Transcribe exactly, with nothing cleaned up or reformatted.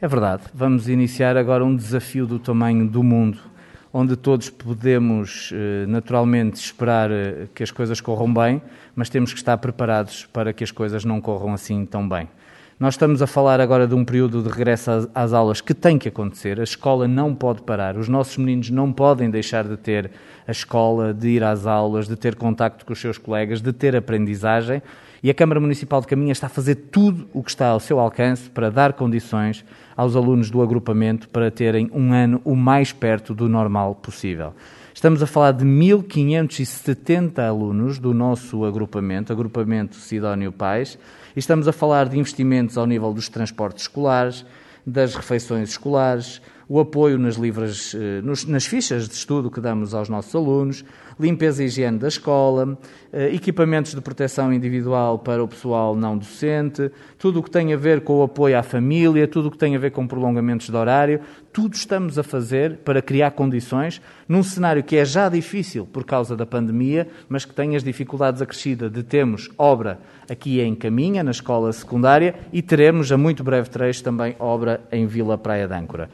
É verdade. Vamos iniciar agora um desafio do tamanho do mundo, onde todos podemos naturalmente esperar que as coisas corram bem, mas temos que estar preparados para que as coisas não corram assim tão bem. Nós estamos a falar agora de um período de regresso às aulas que tem que acontecer, a escola não pode parar, os nossos meninos não podem deixar de ter a escola, de ir às aulas, de ter contacto com os seus colegas, de ter aprendizagem, e a Câmara Municipal de Caminha está a fazer tudo o que está ao seu alcance para dar condições aos alunos do agrupamento para terem um ano o mais perto do normal possível. Estamos a falar de mil quinhentos e setenta alunos do nosso agrupamento, agrupamento Sidónio Pais, e estamos a falar de investimentos ao nível dos transportes escolares, das refeições escolares, o apoio nas, livres, nas fichas de estudo que damos aos nossos alunos, limpeza e higiene da escola, equipamentos de proteção individual para o pessoal não docente, tudo o que tem a ver com o apoio à família, tudo o que tem a ver com prolongamentos de horário, tudo estamos a fazer para criar condições num cenário que é já difícil por causa da pandemia, mas que tem as dificuldades acrescidas de termos obra aqui em Caminha, na escola secundária, e teremos a muito breve trecho também obra em Vila Praia de Âncora.